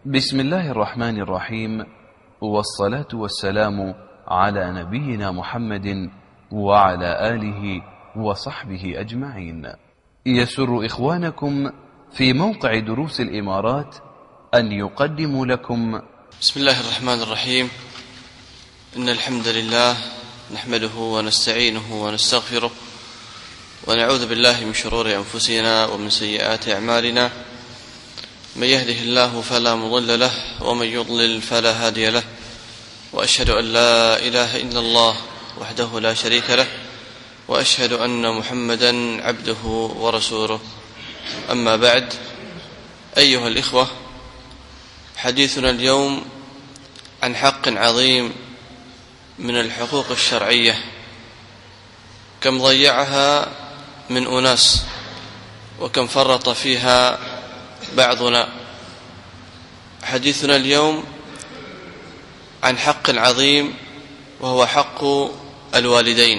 بسم الله الرحمن الرحيم، والصلاة والسلام على نبينا محمد وعلى آله وصحبه أجمعين. يسر إخوانكم في موقع دروس الإمارات أن يقدموا لكم بسم الله الرحمن الرحيم. إن الحمد لله نحمده ونستعينه ونستغفره ونعوذ بالله من شرور أنفسنا ومن سيئات أعمالنا. من يهده الله فلا مضل له ومن يضلل فلا هادي له، وأشهد أن لا إله إلا الله وحده لا شريك له، وأشهد أن محمدا عبده ورسوله. أما بعد، أيها الإخوة، حديثنا اليوم عن حق عظيم من الحقوق الشرعية كم ضيعها من أناس وكم فرط فيها بعضنا. حديثنا اليوم عن حق عظيم وهو حق الوالدين،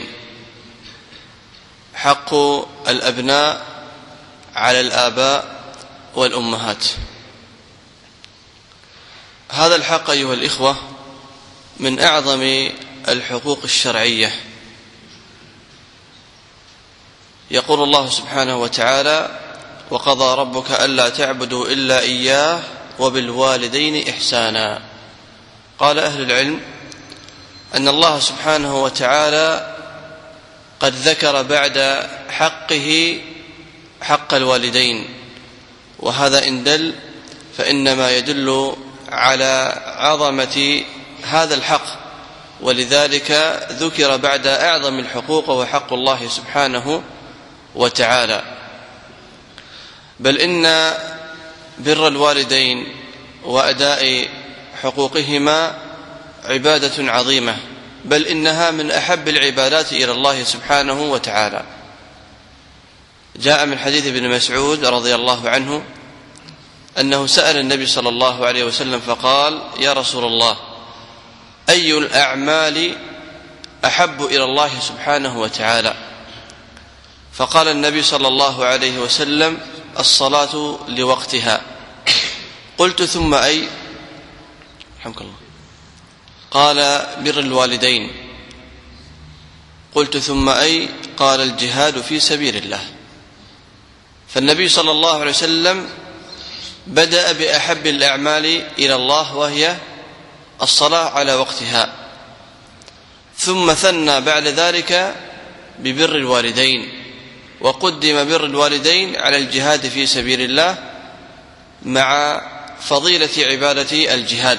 حق الأبناء على الآباء والأمهات. هذا الحق أيها الإخوة من أعظم الحقوق الشرعية. يقول الله سبحانه وتعالى: وقضى ربك ألا تعبدوا إلا إياه وبالوالدين إحسانا. قال أهل العلم أن الله سبحانه وتعالى قد ذكر بعد حقه حق الوالدين، وهذا إن دل فإنما يدل على عظمة هذا الحق، ولذلك ذكر بعد أعظم الحقوق وهو حق الله سبحانه وتعالى. بل إن بر الوالدين وأداء حقوقهما عبادة عظيمة، بل إنها من أحب العبادات إلى الله سبحانه وتعالى. جاء من حديث ابن مسعود رضي الله عنه أنه سأل النبي صلى الله عليه وسلم فقال: يا رسول الله، أي الأعمال أحب إلى الله سبحانه وتعالى؟ فقال النبي صلى الله عليه وسلم: الصلاة لوقتها. قلت: ثم أي؟ رحمك الله. قال: بر الوالدين. قلت: ثم أي؟ قال: الجهاد في سبيل الله. فالنبي صلى الله عليه وسلم بدأ بأحب الأعمال إلى الله وهي الصلاة على وقتها، ثم ثنى بعد ذلك ببر الوالدين، وقدم بر الوالدين على الجهاد في سبيل الله مع فضيلة عبادة الجهاد.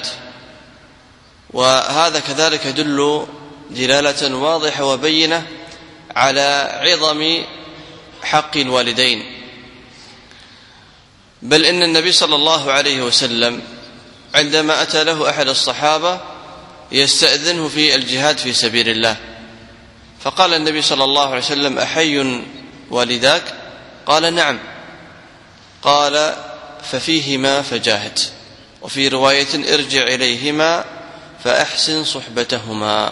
وهذا كذلك يدل دلالة واضحة وبينة على عظم حق الوالدين. بل إن النبي صلى الله عليه وسلم عندما أتى له أحد الصحابة يستأذنه في الجهاد في سبيل الله، فقال النبي صلى الله عليه وسلم: أحي والداك؟ قال: نعم. قال: ففيهما فجاهد، وفي رواية: ارجع إليهما فأحسن صحبتهما.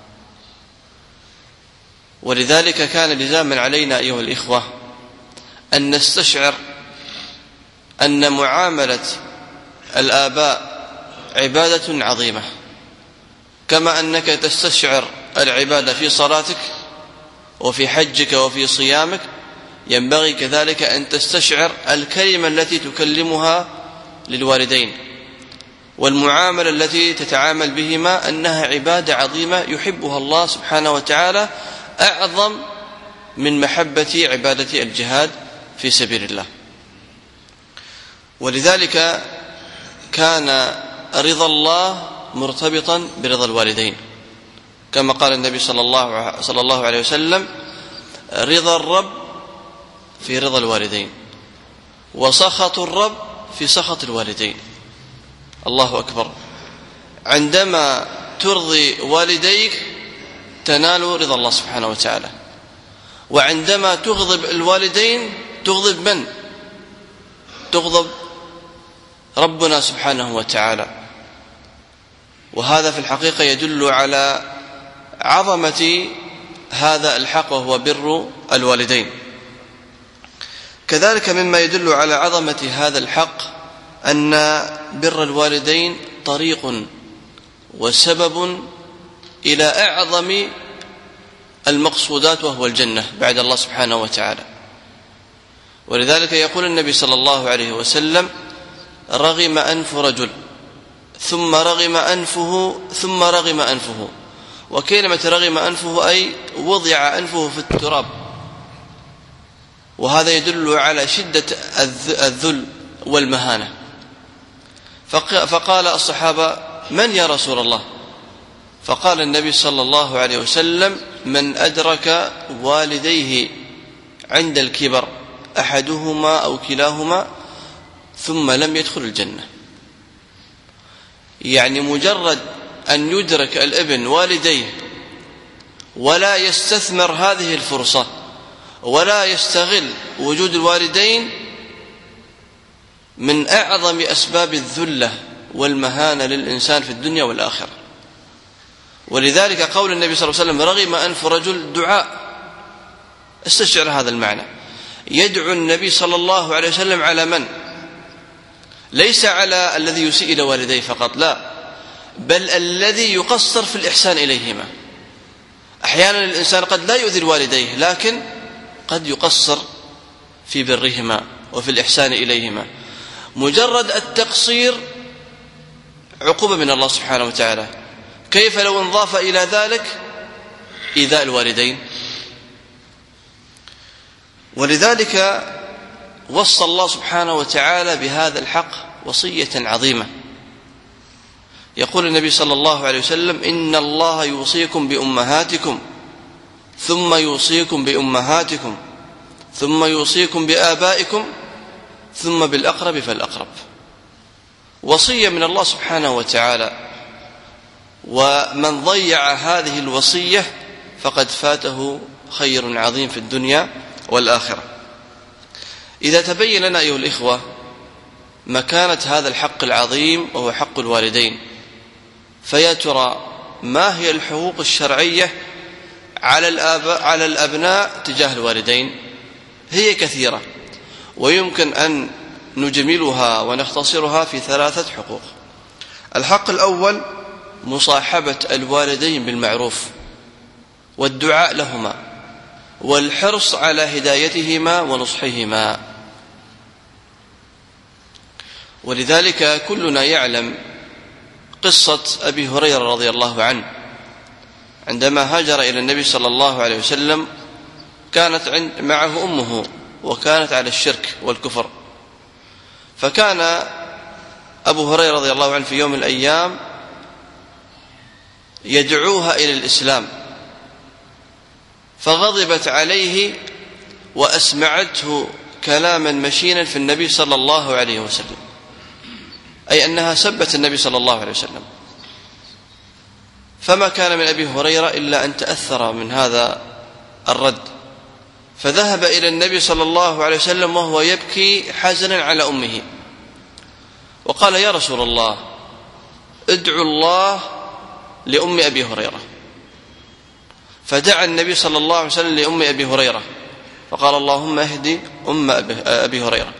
ولذلك كان لزاما علينا أيها الإخوة أن نستشعر أن معاملة الآباء عبادة عظيمة، كما أنك تستشعر العبادة في صلاتك وفي حجك وفي صيامك، ينبغي كذلك أن تستشعر الكلمة التي تكلمها للوالدين والمعاملة التي تتعامل بهما أنها عبادة عظيمة يحبها الله سبحانه وتعالى، أعظم من محبة عبادة الجهاد في سبيل الله. ولذلك كان رضا الله مرتبطا برضا الوالدين، كما قال النبي صلى الله عليه وسلم: رضا الرب في رضا الوالدين، وسخط الرب في سخط الوالدين. الله أكبر. عندما ترضي والديك تنال رضا الله سبحانه وتعالى، وعندما تغضب الوالدين تغضب من؟ تغضب ربنا سبحانه وتعالى. وهذا في الحقيقة يدل على عظمة هذا الحق وهو بر الوالدين. كذلك مما يدل على عظمة هذا الحق أن بر الوالدين طريق وسبب إلى أعظم المقصودات، وهو الجنة بعد الله سبحانه وتعالى. ولذلك يقول النبي صلى الله عليه وسلم: رغم أنف رجل ثم رغم أنفه ثم رغم أنفه. وكلمة رغم أنفه أي وضع أنفه في التراب، وهذا يدل على شدة الذل والمهانة. فقال الصحابة: من يا رسول الله؟ فقال النبي صلى الله عليه وسلم: من أدرك والديه عند الكبر أحدهما أو كلاهما ثم لم يدخل الجنة. يعني مجرد أن يدرك الابن والديه ولا يستثمر هذه الفرصة ولا يستغل وجود الوالدين من أعظم أسباب الذلة والمهانة للإنسان في الدنيا والآخرة. ولذلك قول النبي صلى الله عليه وسلم: رغم أنف رجل، دعاء. استشعر هذا المعنى. يدعو النبي صلى الله عليه وسلم على من؟ ليس على الذي يسيء إلى والديه فقط، لا، بل الذي يقصر في الإحسان إليهما. أحيانا الإنسان قد لا يؤذي والديه، لكن قد يقصر في برهما وفي الإحسان إليهما. مجرد التقصير عقوبة من الله سبحانه وتعالى. كيف لو انضاف إلى ذلك إيذاء الوالدين؟ ولذلك وصى الله سبحانه وتعالى بهذا الحق وصية عظيمة. يقول النبي صلى الله عليه وسلم: إن الله يوصيكم بأمهاتكم ثم يوصيكم بأمهاتكم ثم يوصيكم بآبائكم ثم بالأقرب فالأقرب. وصية من الله سبحانه وتعالى، ومن ضيع هذه الوصية فقد فاته خير عظيم في الدنيا والآخرة. إذا تبين لنا أيها الإخوة مكانة هذا الحق العظيم وهو حق الوالدين، فيا ترى ما هي الحقوق الشرعية على الأبناء تجاه الوالدين؟ هي كثيرة، ويمكن أن نجملها ونختصرها في 3 حقوق. الحق الأول: مصاحبة الوالدين بالمعروف والدعاء لهما والحرص على هدايتهما ونصحهما. ولذلك كلنا يعلم قصة أبي هريرة رضي الله عنه عندما هاجر إلى النبي صلى الله عليه وسلم. كانت معه أمه وكانت على الشرك والكفر، فكان أبو هريرة رضي الله عنه في يوم من الأيام يدعوها إلى الإسلام، فغضبت عليه وأسمعته كلاما مشينا في النبي صلى الله عليه وسلم، أي أنها سبت النبي صلى الله عليه وسلم. فما كان من أبي هريرة إلا أن تأثر من هذا الرد، فذهب إلى النبي صلى الله عليه وسلم وهو يبكي حزنا على أمه، وقال: يا رسول الله، ادعو الله لأم أبي هريرة. فدعا النبي صلى الله عليه وسلم لأم أبي هريرة فقال: اللهم اهدي أم أبي هريرة.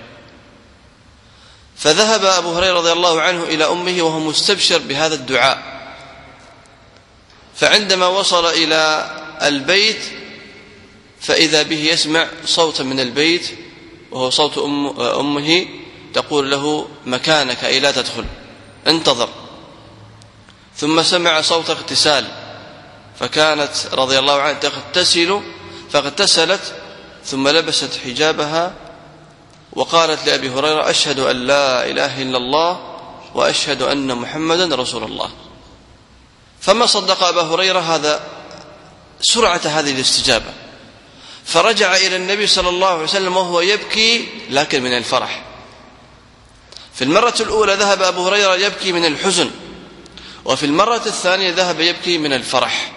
فذهب أبو هريرة رضي الله عنه إلى أمه وهو مستبشر بهذا الدعاء. فعندما وصل إلى البيت فإذا به يسمع صوتا من البيت، وهو صوت أمه تقول له: مكانك، أي لا تدخل، انتظر. ثم سمع صوت اغتسال، فكانت رضي الله عنها تغتسل، فاغتسلت ثم لبست حجابها وقالت لأبي هريرة: أشهد أن لا إله إلا الله وأشهد أن محمدا رسول الله. فما صدق أبا هريرة هذا سرعة هذه الاستجابة، فرجع إلى النبي صلى الله عليه وسلم وهو يبكي لكن من الفرح. في المرة الأولى ذهب أبو هريرة يبكي من الحزن، وفي المرة الثانية ذهب يبكي من الفرح.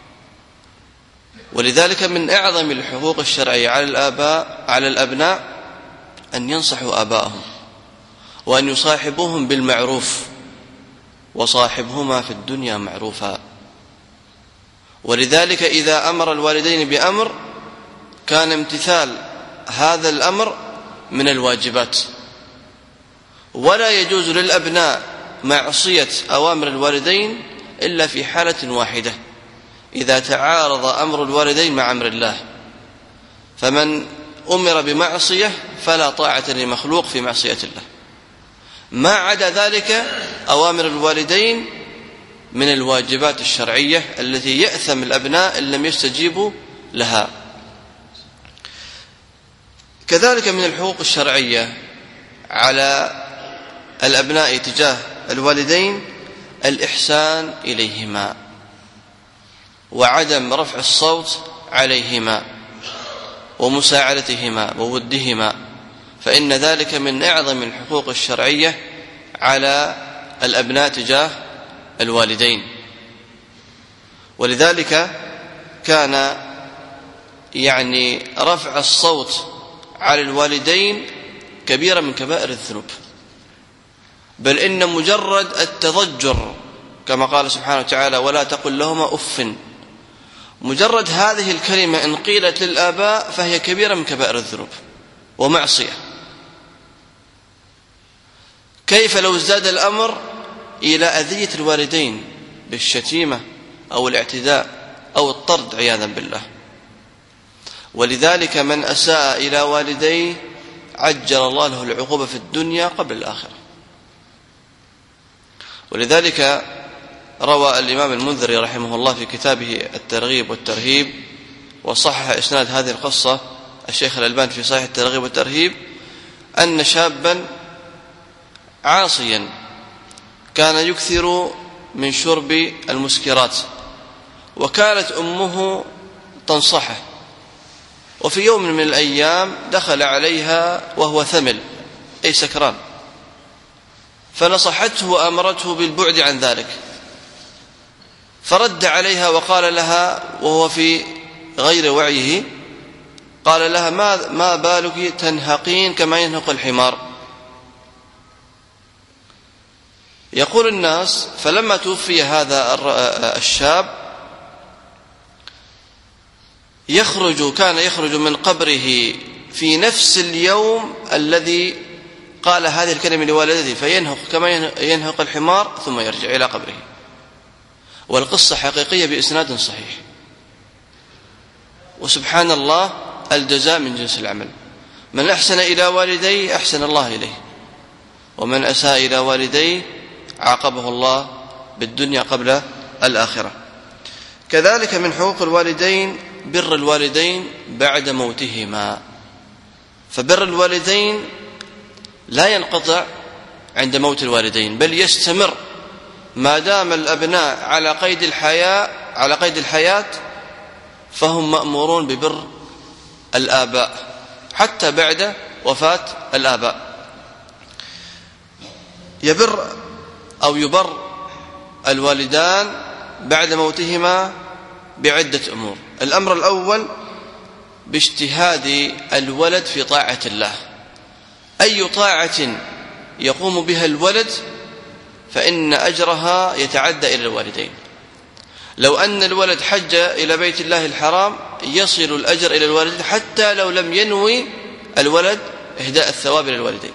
ولذلك من أعظم الحقوق الشرعية على الأبناء أن ينصحوا آباءهم وأن يصاحبوهم بالمعروف، وصاحبهما في الدنيا معروفا. ولذلك إذا أمر الوالدين بأمر كان امتثال هذا الأمر من الواجبات. ولا يجوز للأبناء معصية أوامر الوالدين إلا في حالة واحدة: إذا تعارض أمر الوالدين مع أمر الله، فمن أمر بمعصية فلا طاعة لمخلوق في معصية الله. ما عدا ذلك أوامر الوالدين من الواجبات الشرعية التي يأثم الأبناء إن لم يستجيبوا لها. كذلك من الحقوق الشرعية على الأبناء تجاه الوالدين الإحسان إليهما وعدم رفع الصوت عليهما ومساعدتهما وودهما، فإن ذلك من أعظم الحقوق الشرعية على الأبناء تجاه الوالدين. ولذلك كان رفع الصوت على الوالدين كبيرة من كبائر الذنوب، بل إن مجرد التضجر كما قال سبحانه وتعالى: ولا تقل لهما أف، مجرد هذه الكلمة إن قيلت للآباء فهي كبيرة من كبائر الذنوب ومعصية. كيف لو ازداد الأمر إلى أذية الوالدين بالشتيمة أو الاعتداء أو الطرد عياذا بالله؟ ولذلك من أساء إلى والديه عجل الله له العقوبة في الدنيا قبل الآخرة. ولذلك روى الإمام المنذري رحمه الله في كتابه الترغيب والترهيب، وصحح إسناد هذه القصة الشيخ الألباني في صحيح الترغيب والترهيب، أن شابا عاصيا كان يكثر من شرب المسكرات، وكانت أمه تنصحه، وفي يوم من الأيام دخل عليها وهو ثمل أي سكران، فنصحته وأمرته بالبعد عن ذلك، فرد عليها وقال لها وهو في غير وعيه، قال لها: ما بالك تنهقين كما ينهق الحمار؟ يقول الناس: فلما توفي هذا الشاب كان يخرج من قبره في نفس اليوم الذي قال هذه الكلمة لوالدته، فينهق كما ينهق الحمار ثم يرجع إلى قبره. والقصة حقيقية بإسناد صحيح. وسبحان الله، الجزاء من جنس العمل، من أحسن إلى والديه أحسن الله إليه، ومن أساء إلى والديه عاقبه الله بالدنيا قبل الآخرة. كذلك من حقوق الوالدين بر الوالدين بعد موتهما، فبر الوالدين لا ينقطع عند موت الوالدين، بل يستمر ما دام الأبناء على قيد الحياة، فهم مأمورون ببر الآباء حتى بعد وفاة الآباء. يبر الوالدان بعد موتهما بعدة أمور. الأمر الأول باجتهاد الولد في طاعة الله، أي طاعة يقوم بها الولد فإن أجرها يتعدى إلى الوالدين. لو أن الولد حج إلى بيت الله الحرام يصل الأجر إلى الوالدين حتى لو لم ينوي الولد إهداء الثواب إلى الوالدين.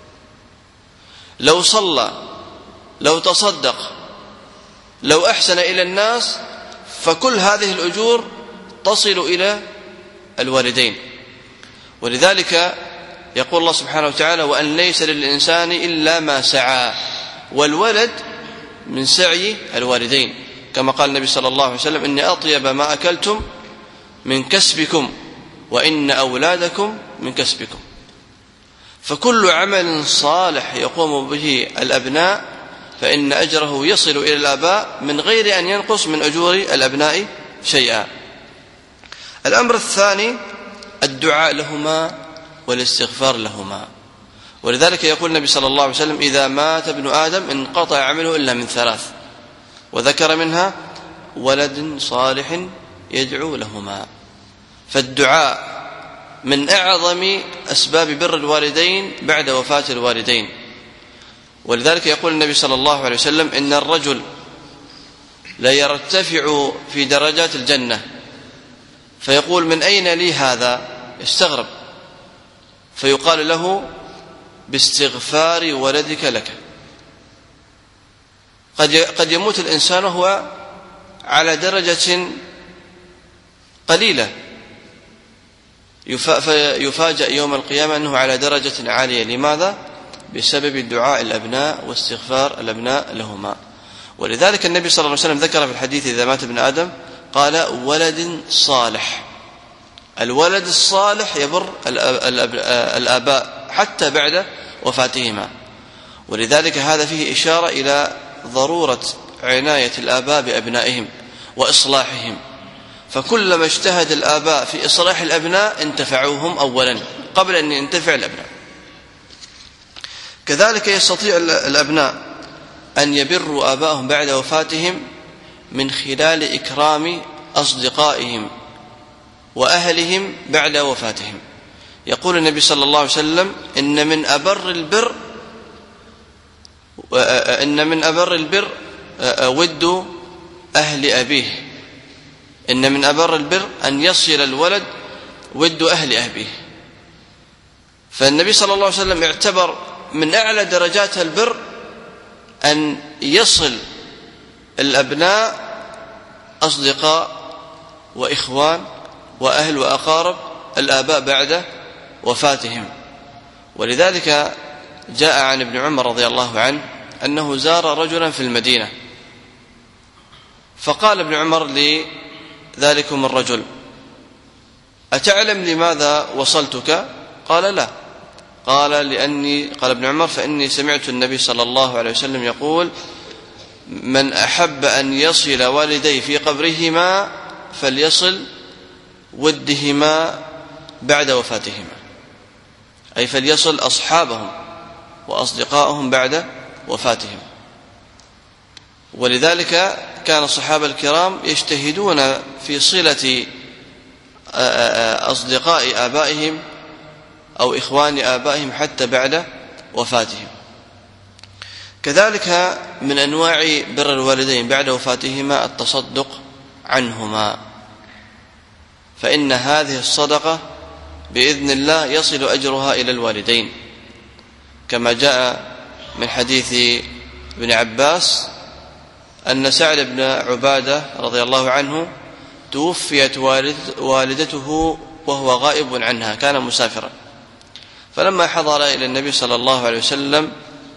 لو صلى، لو تصدق، لو أحسن إلى الناس، فكل هذه الأجور تصل إلى الوالدين. ولذلك يقول الله سبحانه وتعالى: وأن ليس للإنسان إلا ما سعى، والولد من سعي الوالدين، كما قال النبي صلى الله عليه وسلم: إن أطيب ما أكلتم من كسبكم وإن أولادكم من كسبكم. فكل عمل صالح يقوم به الأبناء فإن أجره يصل إلى الآباء من غير أن ينقص من أجور الأبناء شيئا. الأمر الثاني الدعاء لهما والاستغفار لهما. ولذلك يقول النبي صلى الله عليه وسلم: إذا مات ابن آدم انقطع عمله إلا من ثلاث، وذكر منها ولد صالح يدعو لهما. فالدعاء من أعظم أسباب بر الوالدين بعد وفاة الوالدين. ولذلك يقول النبي صلى الله عليه وسلم: إن الرجل لا يرتفع في درجات الجنة فيقول: من أين لي هذا؟ يستغرب، فيقال له: باستغفار ولدك لك. قد يموت الإنسان وهو على درجة قليلة، فيفاجأ يوم القيامة أنه على درجة عالية. لماذا؟ بسبب دعاء الأبناء واستغفار الأبناء لهما. ولذلك النبي صلى الله عليه وسلم ذكر في الحديث إذا مات ابن آدم قال ولد صالح. الولد الصالح يبر الآباء حتى بعد وفاتهما. ولذلك هذا فيه إشارة إلى ضرورة عناية الآباء بأبنائهم وإصلاحهم، فكلما اجتهد الآباء في إصلاح الأبناء انتفعوهم أولا قبل أن ينتفع الأبناء. كذلك يستطيع الأبناء أن يبروا آباءهم بعد وفاتهم من خلال إكرام أصدقائهم وأهلهم بعد وفاتهم. يقول النبي صلى الله عليه وسلم إن من أبر البر ود أهل أبيه. إن من أبر البر أن يصل الولد ود أهل أبيه. فالنبي صلى الله عليه وسلم اعتبر من أعلى درجات البر أن يصل الأبناء أصدقاء وإخوان وأهل وأقارب الآباء بعد وفاتهم. ولذلك جاء عن ابن عمر رضي الله عنه أنه زار رجلا في المدينة، فقال ابن عمر لذلكم الرجل أتعلم لماذا وصلتك؟ قال لا. قال ابن عمر فإني سمعت النبي صلى الله عليه وسلم يقول من أحب أن يصل والديه في قبرهما فليصل ودهما بعد وفاتهما، أي فليصل أصحابهم وأصدقائهم بعد وفاتهم. ولذلك كان الصحابة الكرام يجتهدون في صلة أصدقاء آبائهم أو إخوان آبائهم حتى بعد وفاتهم. كذلك من أنواع بر الوالدين بعد وفاتهما التصدق عنهما، فإن هذه الصدقة بإذن الله يصل أجرها إلى الوالدين، كما جاء من حديث ابن عباس أن سعد بن عبادة رضي الله عنه توفيت والدته وهو غائب عنها، كان مسافرا، فلما حضر إلى النبي صلى الله عليه وسلم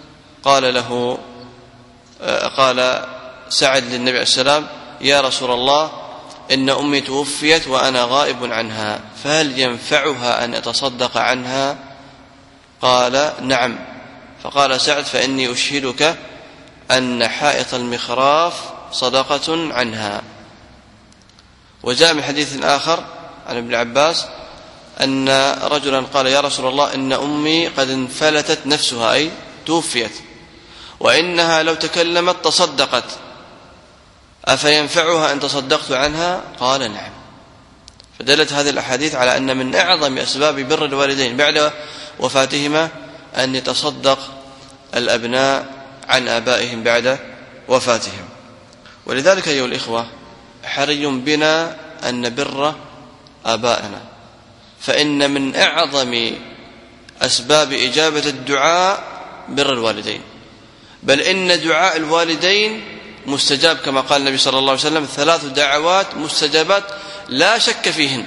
قال سعد للنبي عليه السلام يا رسول الله إن أمي توفيت وأنا غائب عنها، فهل ينفعها أن أتصدق عنها؟ قال نعم. فقال سعد فإني أشهدك أن حائط المخراف صدقة عنها. وجاء من حديث آخر عن ابن عباس أن رجلا قال يا رسول الله إن أمي قد انفلتت نفسها، أي توفيت، وإنها لو تكلمت تصدقت، أفينفعها أن تصدقت عنها؟ قال نعم. فدلت هذه الأحاديث على أن من أعظم أسباب بر الوالدين بعد وفاتهما أن يتصدق الأبناء عن آبائهم بعد وفاتهم. ولذلك أيها الإخوة حري بنا أن نبر آبائنا، فإن من أعظم أسباب إجابة الدعاء بر الوالدين، بل إن دعاء الوالدين مستجاب كما قال النبي صلى الله عليه وسلم 3 دعوات مستجابات لا شك فيهن،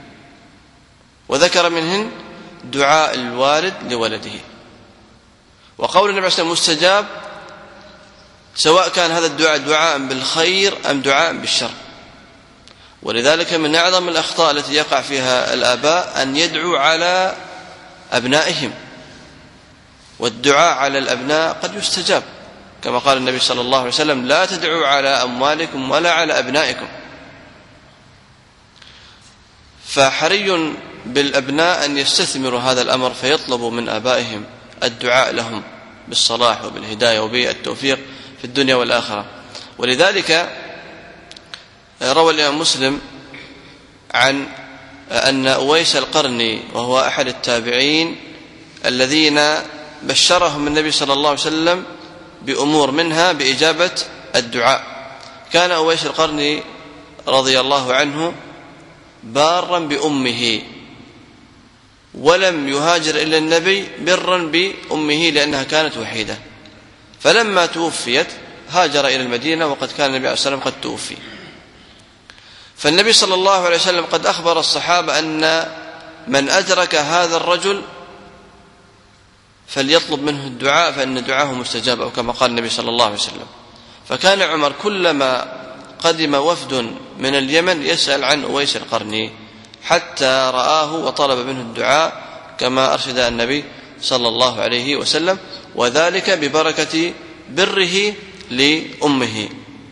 وذكر منهن دعاء الوالد لولده. وقول النبي صلى الله عليه وسلم مستجاب سواء كان هذا الدعاء دعاء بالخير أم دعاء بالشر. ولذلك من أعظم الأخطاء التي يقع فيها الآباء أن يدعوا على أبنائهم، والدعاء على الأبناء قد يستجاب كما قال النبي صلى الله عليه وسلم لا تدعوا على أموالكم ولا على أبنائكم. فحري بالأبناء أن يستثمروا هذا الأمر فيطلبوا من آبائهم الدعاء لهم بالصلاح وبالهداية وبالتوفيق في الدنيا والآخرة. ولذلك روى الإمام مسلم عن أن أويس القرني وهو أحد التابعين الذين بشرهم النبي صلى الله عليه وسلم بأمور منها بإجابة الدعاء. كان أويس القرني رضي الله عنه بارا بأمه، ولم يهاجر إلى النبي برا بأمه لأنها كانت وحيدة، فلما توفيت هاجر إلى المدينة وقد كان النبي عليه الصلاة والسلام قد توفي. فالنبي صلى الله عليه وسلم قد أخبر الصحابة أن من أدرك هذا الرجل فليطلب منه الدعاء فإن دعاه مستجاب، أو كما قال النبي صلى الله عليه وسلم. فكان عمر كلما قدم وفد من اليمن يسأل عن أويس القرني حتى رآه وطلب منه الدعاء كما أرشد النبي صلى الله عليه وسلم، وذلك ببركة بره لأمه.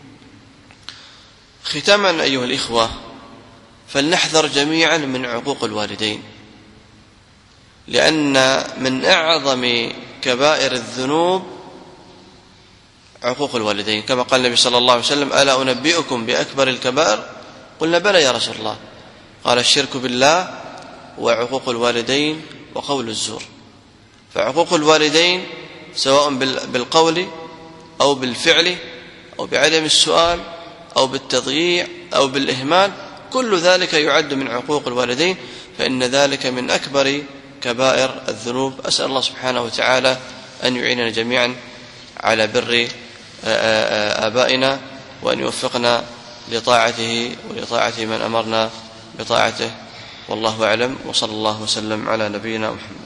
ختاما أيها الإخوة، فلنحذر جميعا من عقوق الوالدين، لأن من أعظم كبائر الذنوب عقوق الوالدين، كما قال النبي صلى الله عليه وسلم: ألا أنبئكم بأكبر الكبائر؟ قلنا: بلى يا رسول الله. قال: الشرك بالله وعقوق الوالدين وقول الزور. فعقوق الوالدين سواء بالقول أو بالفعل أو بعدم السؤال أو بالتضييع أو بالإهمال، كل ذلك يعد من عقوق الوالدين، فإن ذلك من أكبر كبائر الذنوب. أسأل الله سبحانه وتعالى أن يعيننا جميعا على بر آبائنا، وأن يوفقنا لطاعته ولطاعة من أمرنا بطاعته. والله أعلم، وصلى الله وسلم على نبينا محمد.